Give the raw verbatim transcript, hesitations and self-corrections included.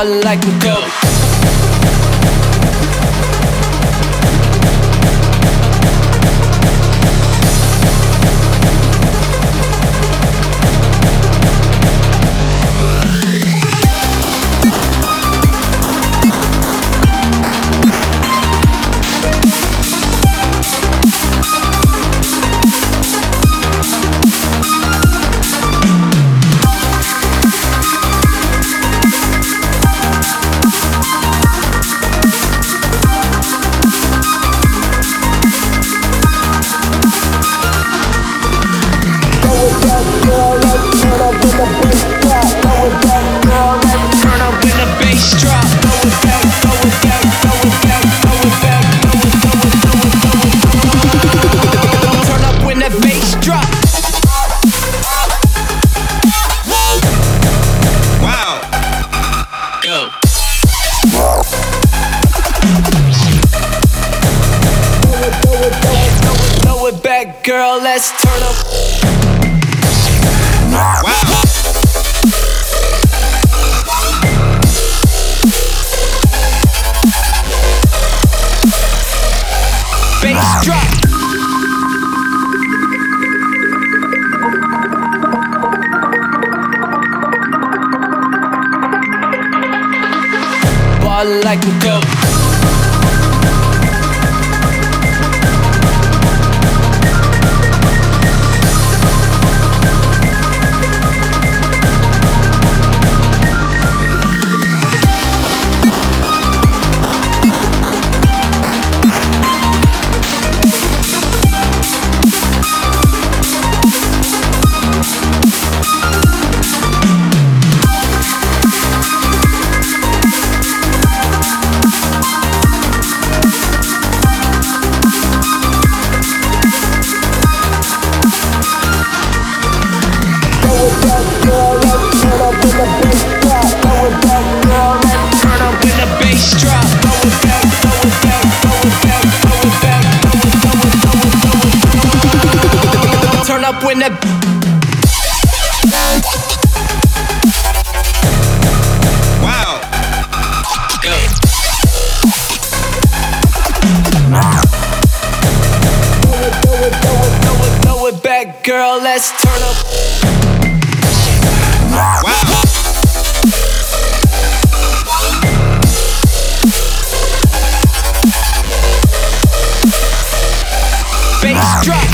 ball like a go. Girl, let's turn up. Wow. Bass drop. Ball like a go. Turn up when that wow go. Throw it, throw it back, girl. Let's turn up. Wow. Bass drop.